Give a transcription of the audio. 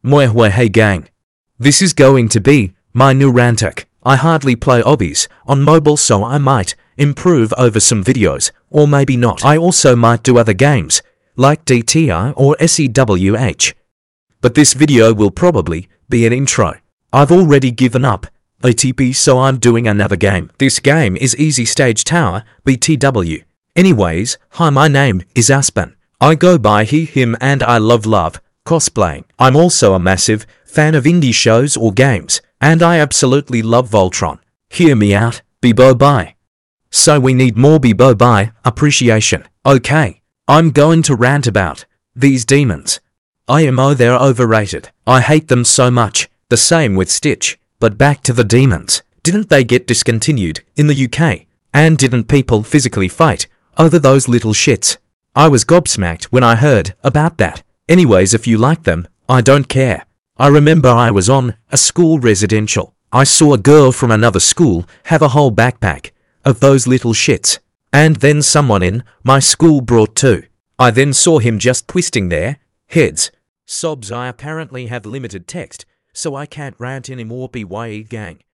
Mwah hey gang. This is going to be my new rantic. I hardly play obbies on mobile, so I might improve over some videos, or maybe not. I also might do other games, like DTI or SEWH. But this video will probably be an intro. I've already given up ATP, so I'm doing another game. This game is Easy Stage Tower, BTW. Anyways, hi, my name is Aspen. I go by he, him, and I love cosplaying. I'm also a massive fan of indie shows or games, and I absolutely love Voltron. Hear me out, Bebo bye. So we need more Bebo bye appreciation. Okay, I'm going to rant about these demons. IMO, they're overrated. I hate them so much. The same with Stitch. But back to the demons. Didn't they get discontinued in the UK? And didn't people physically fight over those little shits? I was gobsmacked when I heard about that. Anyways, if you like them, I don't care. I remember I was on a school residential. I saw a girl from another school have a whole backpack of those little shits. And then someone in my school brought two. I then saw him just twisting their heads. Sobs, I apparently have limited text, so I can't rant anymore, BYE gang.